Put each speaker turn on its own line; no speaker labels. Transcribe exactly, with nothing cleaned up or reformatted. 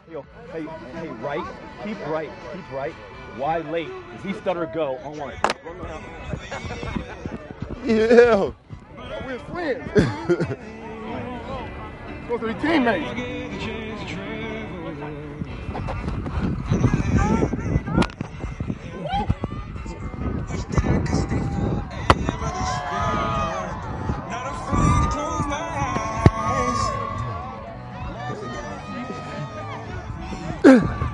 Yo, hey, hey, right. Keep right. Keep right. Wide late. If he stutter, go. On one. Run around.
Yeah.
We're friends. Supposed to be teammates.
Yeah.